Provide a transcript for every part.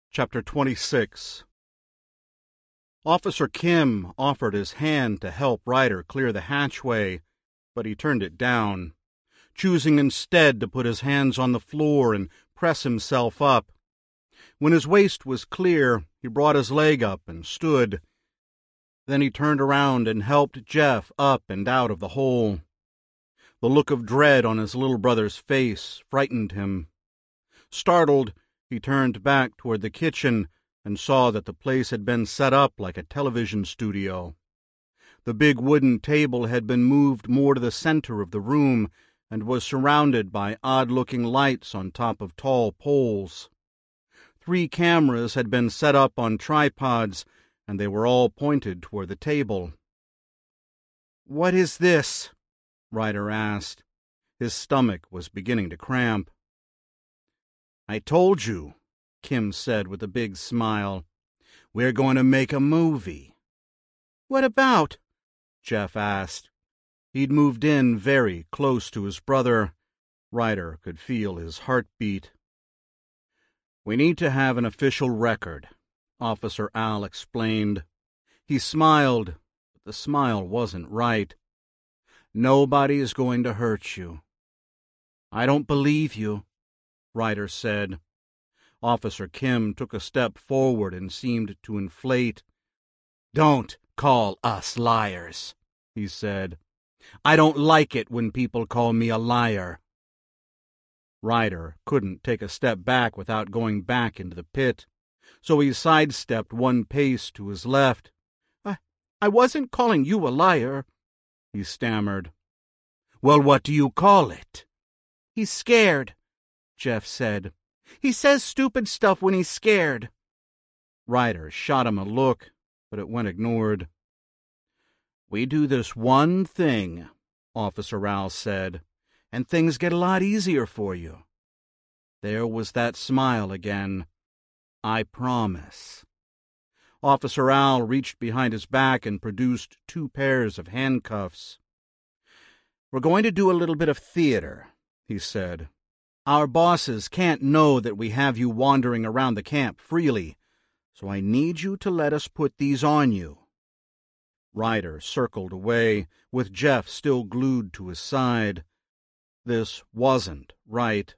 Chapter 26. Officer Kim offered his hand to help Ryder clear the hatchway, but he turned it down, choosing instead to put his hands on the floor and press himself up. When his waist was clear, he brought his leg up and stood. Then he turned around and helped Jeff up and out of the hole. The look of dread on his little brother's face frightened him. Startled, he turned back toward the kitchen and saw that the place had been set up like a television studio. The big wooden table had been moved more to the center of the room and was surrounded by odd-looking lights on top of tall poles. 3 cameras had been set up on tripods, and they were all pointed toward the table. "What is this?" Ryder asked. His stomach was beginning to cramp. "I told you," Kim said with a big smile. "We're going to make a movie." "What about?" Jeff asked. He'd moved in very close to his brother. Ryder could feel his heartbeat. "We need to have an official record," Officer Al explained. He smiled, but the smile wasn't right. "Nobody is going to hurt you." "I don't believe you," Ryder said. Officer Kim took a step forward and seemed to inflate. "Don't call us liars," he said. "I don't like it when people call me a liar." Ryder couldn't take a step back without going back into the pit, so he sidestepped 1 pace to his left. I wasn't calling you a liar," he stammered. "Well, what do you call it?" "He's scared," Jeff said. "He says stupid stuff when he's scared." Ryder shot him a look, but it went ignored. "We do this one thing," Officer Al said, "and things get a lot easier for you." There was that smile again. "I promise." Officer Al reached behind his back and produced 2 pairs of handcuffs. "We're going to do a little bit of theater," he said. "Our bosses can't know that we have you wandering around the camp freely, so I need you to let us put these on you." Ryder circled away, with Jeff still glued to his side. This wasn't right.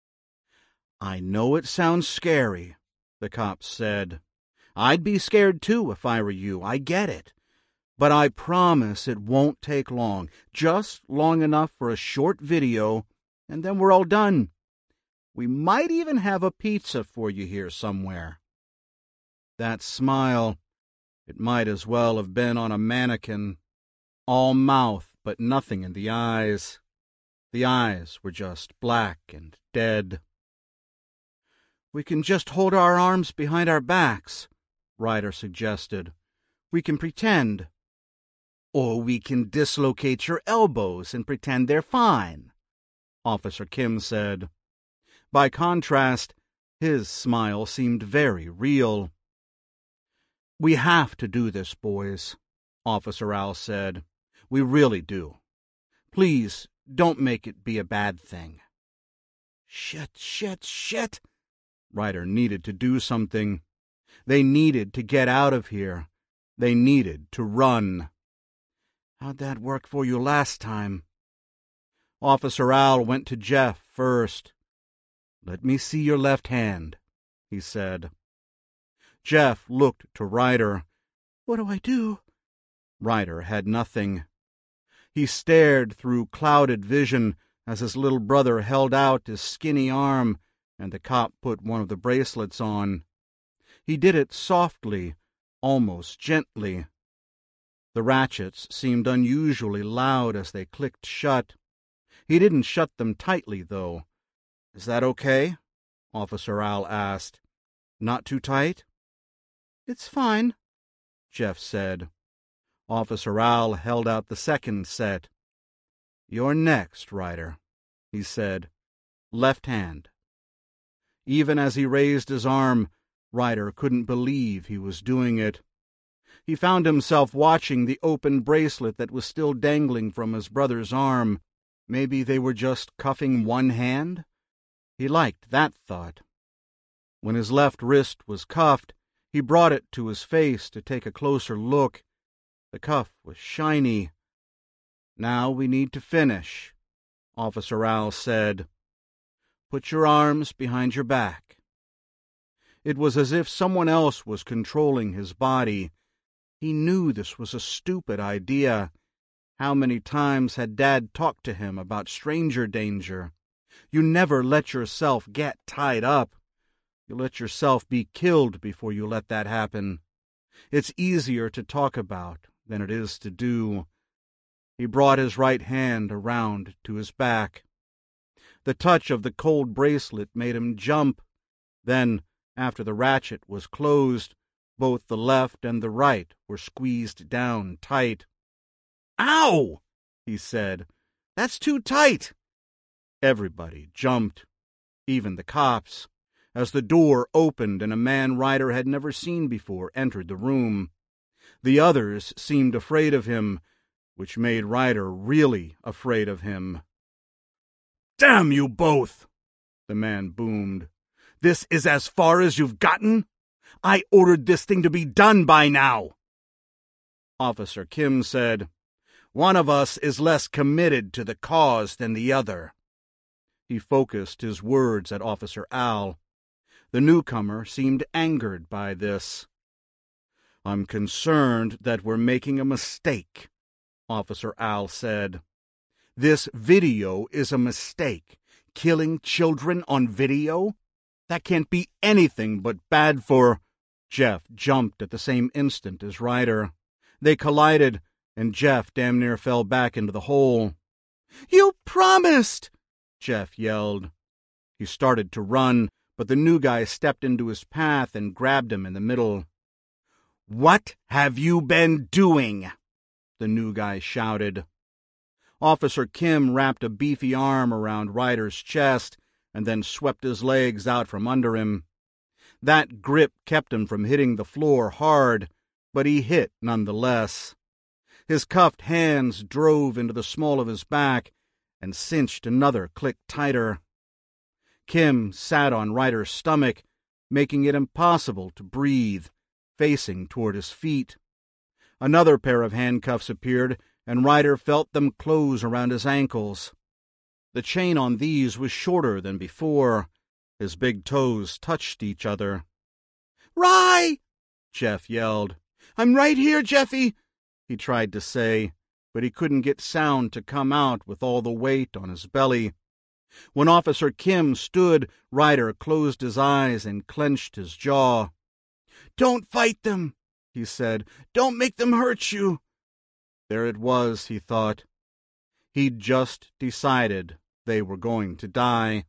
"I know it sounds scary," the cop said. "I'd be scared too if I were you, I get it. But I promise it won't take long, just long enough for a short video, and then we're all done. We might even have a pizza for you here somewhere." That smile, it might as well have been on a mannequin. All mouth, but nothing in the eyes. The eyes were just black and dead. "We can just hold our arms behind our backs," Ryder suggested. "We can pretend." "Or we can dislocate your elbows and pretend they're fine," Officer Kim said. By contrast, his smile seemed very real. "We have to do this, boys," Officer Al said. "We really do. Please, don't make it be a bad thing." Shit. Ryder needed to do something. They needed to get out of here. They needed to run. "How'd that work for you last time?" Officer Al went to Jeff first. "Let me see your left hand," he said. Jeff looked to Ryder. "What do I do?" Ryder had nothing. He stared through clouded vision as his little brother held out his skinny arm and the cop put one of the bracelets on. He did it softly, almost gently. The ratchets seemed unusually loud as they clicked shut. He didn't shut them tightly, though. "Is that okay?" Officer Al asked. "Not too tight?" "It's fine," Jeff said. Officer Al held out the second set. "You're next, Ryder," he said. "Left hand." Even as he raised his arm, Ryder couldn't believe he was doing it. He found himself watching the open bracelet that was still dangling from his brother's arm. Maybe they were just cuffing one hand? He liked that thought. When his left wrist was cuffed, he brought it to his face to take a closer look. The cuff was shiny. "Now we need to finish," Officer Al said. "Put your arms behind your back." It was as if someone else was controlling his body. He knew this was a stupid idea. How many times had Dad talked to him about stranger danger? You never let yourself get tied up. You let yourself be killed before you let that happen. It's easier to talk about than it is to do. He brought his right hand around to his back. The touch of the cold bracelet made him jump. Then, after the ratchet was closed, both the left and the right were squeezed down tight. "Ow!" he said. "That's too tight." Everybody jumped, even the cops, as the door opened and a man Ryder had never seen before entered the room. The others seemed afraid of him, which made Ryder really afraid of him. "Damn you both!" the man boomed. "This is as far as you've gotten? I ordered this thing to be done by now." Officer Kim said, "One of us is less committed to the cause than the other." He focused his words at Officer Al. The newcomer seemed angered by this. "I'm concerned that we're making a mistake," Officer Al said. "This video is a mistake. Killing children on video? That can't be anything but bad for—" Jeff jumped at the same instant as Ryder. They collided, and Jeff damn near fell back into the hole. "You promised!" Jeff yelled. He started to run, but the new guy stepped into his path and grabbed him in the middle. "What have you been doing?" the new guy shouted. Officer Kim wrapped a beefy arm around Ryder's chest and then swept his legs out from under him. That grip kept him from hitting the floor hard, but he hit nonetheless. His cuffed hands drove into the small of his back and cinched another click tighter. Kim sat on Ryder's stomach, making it impossible to breathe, facing toward his feet. Another pair of handcuffs appeared, and Ryder felt them close around his ankles. The chain on these was shorter than before. His big toes touched each other. "Rye!" Jeff yelled. "I'm right here, Jeffy," he tried to say, but he couldn't get sound to come out with all the weight on his belly. When Officer Kim stood, Ryder closed his eyes and clenched his jaw. "Don't fight them," he said. "Don't make them hurt you." There it was, he thought. He'd just decided they were going to die.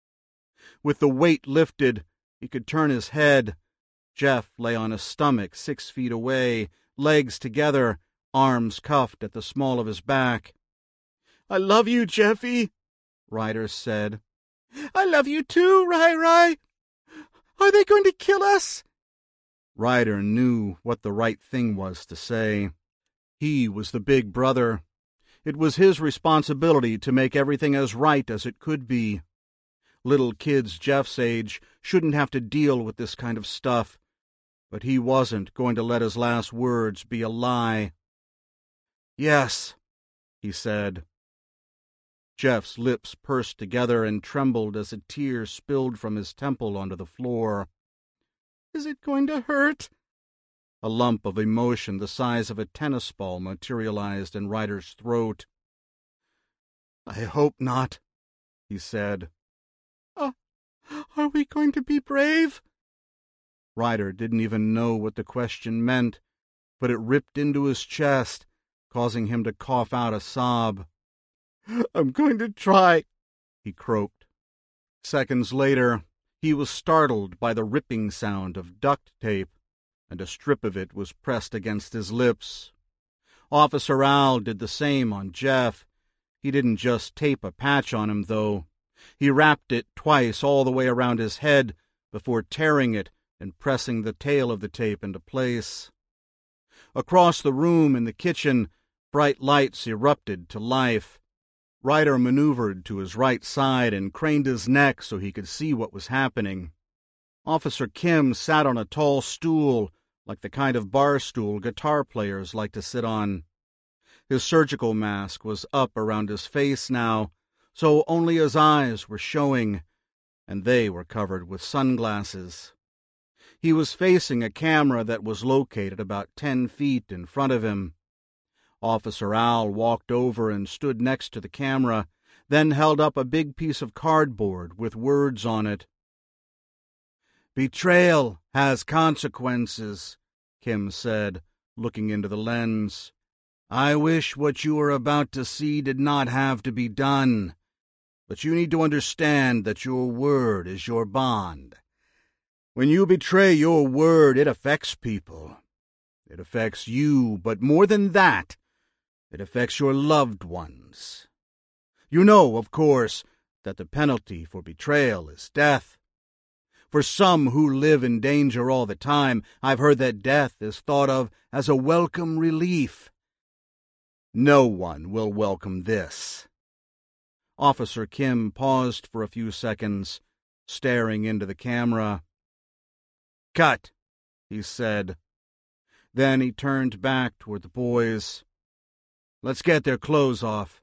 With the weight lifted, he could turn his head. Jeff lay on his stomach 6 feet away, legs together, arms cuffed at the small of his back. "I love you, Jeffy," Ryder said. "I love you too, Rai. Are they going to kill us?" Ryder knew what the right thing was to say. He was the big brother. It was his responsibility to make everything as right as it could be. Little kids Jeff's age shouldn't have to deal with this kind of stuff, but he wasn't going to let his last words be a lie. "Yes," he said. Jeff's lips pursed together and trembled as a tear spilled from his temple onto the floor. "Is it going to hurt?" A lump of emotion the size of a tennis ball materialized in Ryder's throat. "I hope not," he said. Are we going to be brave?" Ryder didn't even know what the question meant, but it ripped into his chest, causing him to cough out a sob. "I'm going to try," he croaked. Seconds later, he was startled by the ripping sound of duct tape, and a strip of it was pressed against his lips. Officer Al did the same on Jeff. He didn't just tape a patch on him, though. He wrapped it twice all the way around his head before tearing it and pressing the tail of the tape into place. Across the room in the kitchen, bright lights erupted to life. Ryder maneuvered to his right side and craned his neck so he could see what was happening. Officer Kim sat on a tall stool, like the kind of bar stool guitar players like to sit on. His surgical mask was up around his face now, so only his eyes were showing, and they were covered with sunglasses. He was facing a camera that was located about 10 feet in front of him. Officer Al walked over and stood next to the camera, then held up a big piece of cardboard with words on it. "Betrayal has consequences," Kim said, looking into the lens. "I wish what you are about to see did not have to be done, but you need to understand that your word is your bond. When you betray your word, it affects people. It affects you, but more than that, it affects your loved ones. You know, of course, that the penalty for betrayal is death. For some who live in danger all the time, I've heard that death is thought of as a welcome relief. No one will welcome this." Officer Kim paused for a few seconds, staring into the camera. "Cut," he said. Then he turned back toward the boys. "Let's get their clothes off."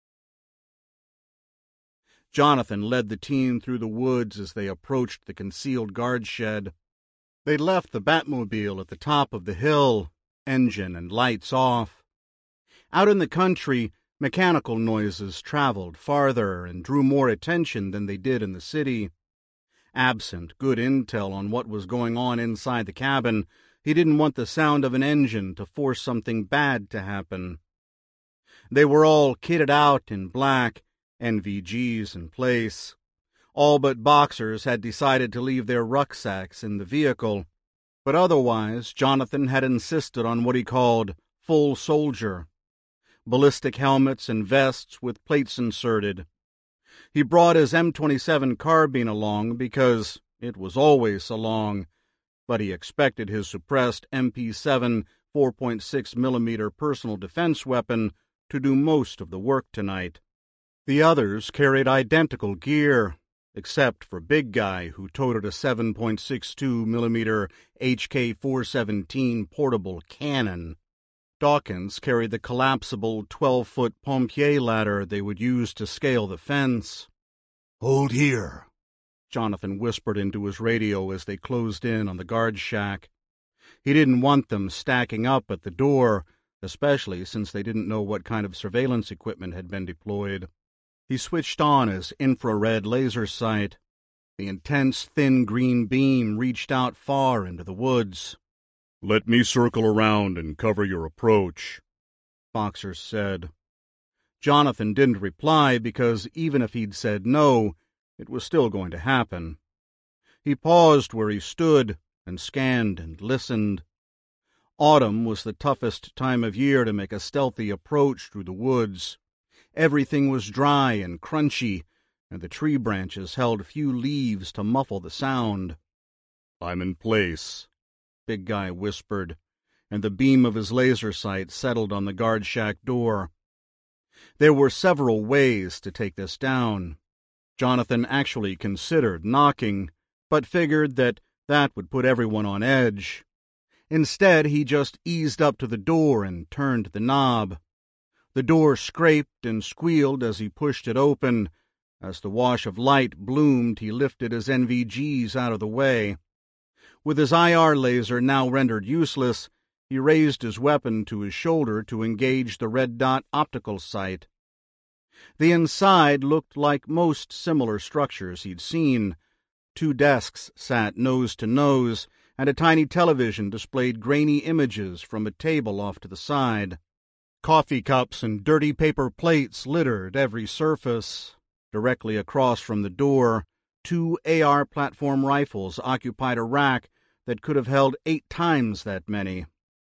Jonathan led the team through the woods as they approached the concealed guard shed. They left the Batmobile at the top of the hill, engine and lights off. Out in the country, mechanical noises traveled farther and drew more attention than they did in the city. Absent good intel on what was going on inside the cabin, he didn't want the sound of an engine to force something bad to happen. They were all kitted out in black, NVGs in place. All but Boxers had decided to leave their rucksacks in the vehicle, but otherwise Jonathan had insisted on what he called full soldier. Ballistic helmets and vests with plates inserted. He brought his M27 carbine along because it was always along, but he expected his suppressed MP7 4.6mm personal defense weapon to do most of the work tonight. The others carried identical gear, except for Big Guy, who toted a 7.62mm HK-417 portable cannon. Dawkins carried the collapsible 12-foot pompier ladder they would use to scale the fence. "Hold here," Jonathan whispered into his radio as they closed in on the guard shack. He didn't want them stacking up at the door, especially since they didn't know what kind of surveillance equipment had been deployed. He switched on his infrared laser sight. The intense, thin green beam reached out far into the woods. "Let me circle around and cover your approach," Boxer said. Jonathan didn't reply because even if he'd said no, it was still going to happen. He paused where he stood and scanned and listened. Autumn was the toughest time of year to make a stealthy approach through the woods. Everything was dry and crunchy, and the tree branches held few leaves to muffle the sound. "I'm in place," Big Guy whispered, and the beam of his laser sight settled on the guard shack door. There were several ways to take this down. Jonathan actually considered knocking, but figured that would put everyone on edge. Instead, he just eased up to the door and turned the knob. The door scraped and squealed as he pushed it open. As the wash of light bloomed, he lifted his NVGs out of the way. With his IR laser now rendered useless, he raised his weapon to his shoulder to engage the red dot optical sight. The inside looked like most similar structures he'd seen. 2 desks sat nose to nose, and a tiny television displayed grainy images from a table off to the side. Coffee cups and dirty paper plates littered every surface. Directly across from the door, 2 AR platform rifles occupied a rack that could have held 8 times that many.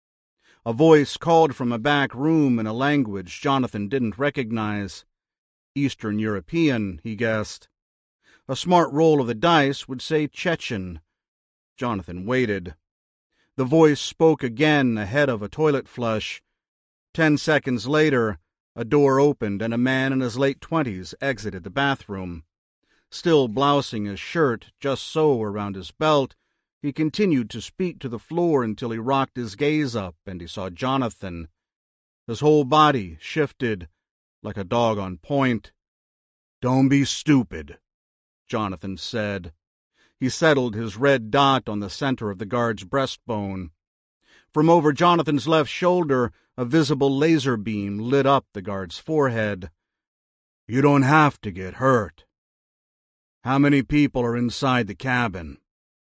A voice called from a back room in a language Jonathan didn't recognize. Eastern European, he guessed. A smart roll of the dice would say Chechen. Jonathan waited. The voice spoke again ahead of a toilet flush. 10 seconds later, a door opened and a man in his late 20s exited the bathroom. Still blousing his shirt just so around his belt, he continued to speak to the floor until he rocked his gaze up and he saw Jonathan. His whole body shifted like a dog on point. "Don't be stupid," Jonathan said. He settled his red dot on the center of the guard's breastbone. From over Jonathan's left shoulder, a visible laser beam lit up the guard's forehead. "You don't have to get hurt. How many people are inside the cabin?"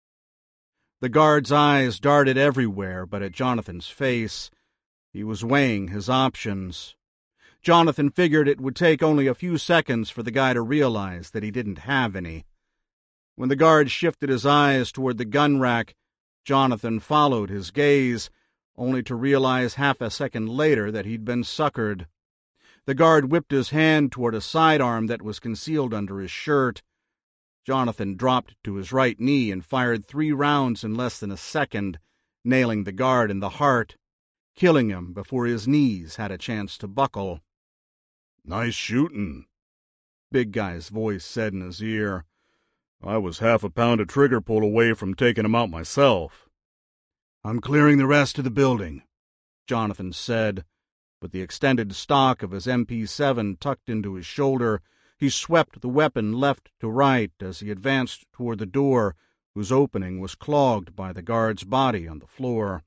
The guard's eyes darted everywhere but at Jonathan's face. He was weighing his options. Jonathan figured it would take only a few seconds for the guy to realize that he didn't have any. When the guard shifted his eyes toward the gun rack, Jonathan followed his gaze, only to realize half a second later that he'd been suckered. The guard whipped his hand toward a sidearm that was concealed under his shirt. Jonathan dropped to his right knee and fired 3 rounds in less than a second, nailing the guard in the heart, killing him before his knees had a chance to buckle. "Nice shooting," Big Guy's voice said in his ear. "I was half a pound of trigger pull away from taking him out myself." "I'm clearing the rest of the building," Jonathan said. With the extended stock of his MP7 tucked into his shoulder, he swept the weapon left to right as he advanced toward the door, whose opening was clogged by the guard's body on the floor.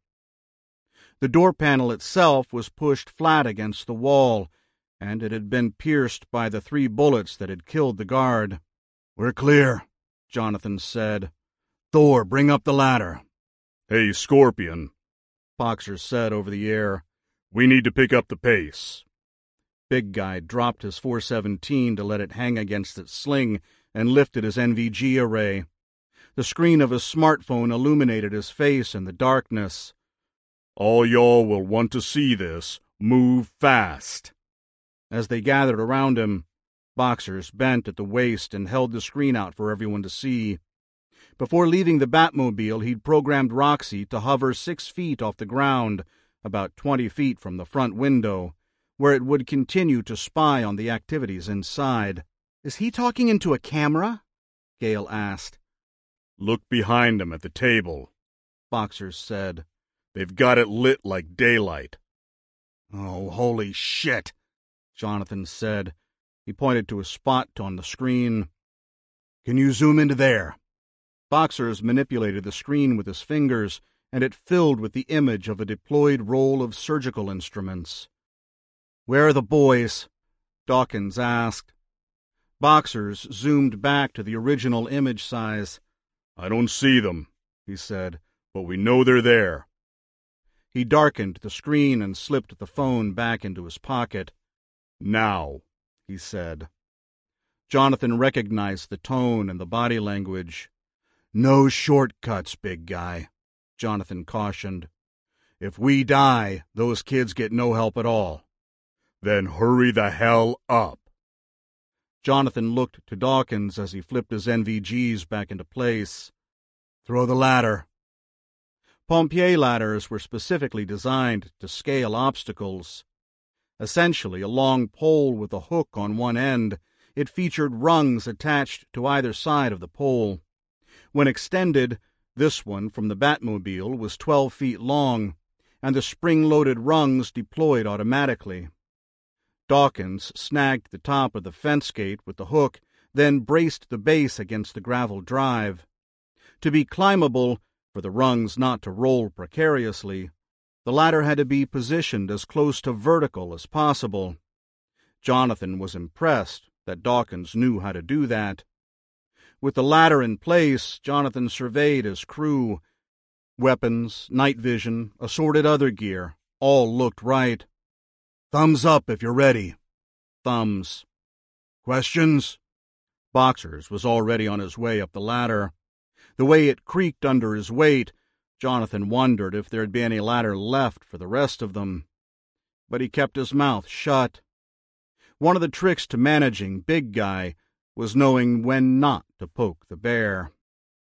The door panel itself was pushed flat against the wall, and it had been pierced by the 3 bullets that had killed the guard. "We're clear," Jonathan said. "Thor, bring up the ladder." "Hey, Scorpion," Boxer said over the air. "We need to pick up the pace." Big Guy dropped his .417 to let it hang against its sling and lifted his NVG array. The screen of his smartphone illuminated his face in the darkness. "All y'all will want to see this. Move fast." As they gathered around him, Boxers bent at the waist and held the screen out for everyone to see. Before leaving the Batmobile, he'd programmed Roxy to hover 6 feet off the ground, about 20 feet from the front window, where it would continue to spy on the activities inside. "Is he talking into a camera?" Gale asked. "Look behind him at the table," Boxers said. "They've got it lit like daylight." "Oh, holy shit," Jonathan said. He pointed to a spot on the screen. "Can you zoom into there?" Boxers manipulated the screen with his fingers, and it filled with the image of a deployed roll of surgical instruments. "Where are the boys?" Dawkins asked. Boxers zoomed back to the original image size. "I don't see them," he said, "but we know they're there." He darkened the screen and slipped the phone back into his pocket. "Now," he said. Jonathan recognized the tone and the body language. "No shortcuts, Big Guy," Jonathan cautioned. "If we die, those kids get no help at all." "Then hurry the hell up." Jonathan looked to Dawkins as he flipped his NVGs back into place. "Throw the ladder." Pompier ladders were specifically designed to scale obstacles. Essentially a long pole with a hook on one end, it featured rungs attached to either side of the pole. When extended, this one from the Batmobile was 12 feet long, and the spring-loaded rungs deployed automatically. Dawkins snagged the top of the fence gate with the hook, then braced the base against the gravel drive. To be climbable, for the rungs not to roll precariously, the ladder had to be positioned as close to vertical as possible. Jonathan was impressed that Dawkins knew how to do that. With the ladder in place, Jonathan surveyed his crew. Weapons, night vision, assorted other gear, all looked right. "Thumbs up if you're ready." Thumbs. "Questions?" Boxers was already on his way up the ladder. The way it creaked under his weight, Jonathan wondered if there'd be any ladder left for the rest of them. But he kept his mouth shut. One of the tricks to managing Big Guy was knowing when not to poke the bear.